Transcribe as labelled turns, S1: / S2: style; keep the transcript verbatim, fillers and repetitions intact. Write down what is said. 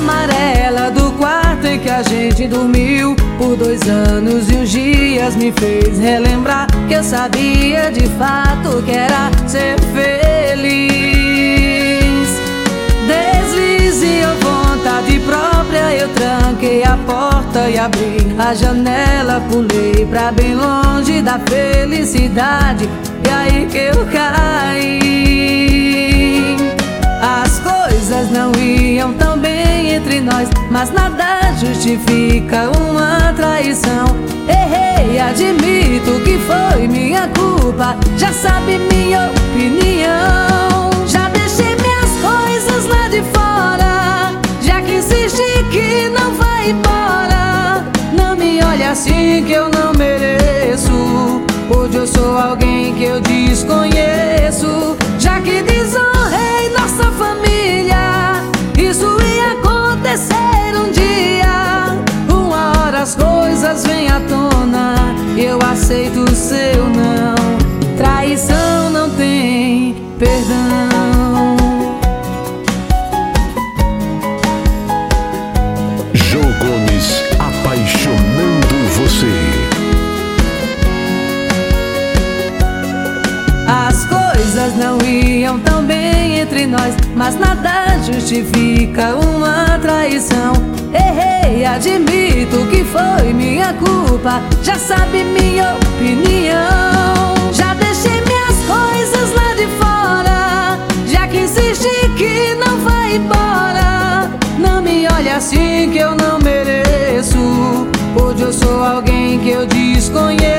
S1: amarela do quarto em que a gente dormiu por dois anos e uns dias me fez relembrar que eu sabia de fato que era ser feliz. Deslize ou vontade própria, eu tranquei a porta e abri a janela, pulei pra bem longe da felicidade, e aí que eu caí. As coisas não iam tão bem entre nós, mas nada justifica uma traição. Errei, admito que foi minha culpa, já sabe minha opinião. Já deixei minhas coisas lá de fora, já que insiste que não vai embora. Não me olhe assim que eu não mereço, hoje eu sou alguém que eu desconheço. Já que desonrei nossa família, isso ia acontecer um dia. Uma hora as coisas vêm à tona e eu aceito o seu não. Traição não tem perdão.
S2: Jô Gomes, apaixonando você.
S1: As coisas não iam tão bem entre nós, mas nada justifica uma traição. Errei, admito que foi minha culpa, já sabe minha opinião. Já deixei minhas coisas lá de fora, já que insiste que não vai embora. Não me olhe assim que eu não mereço, hoje eu sou alguém que eu desconheço.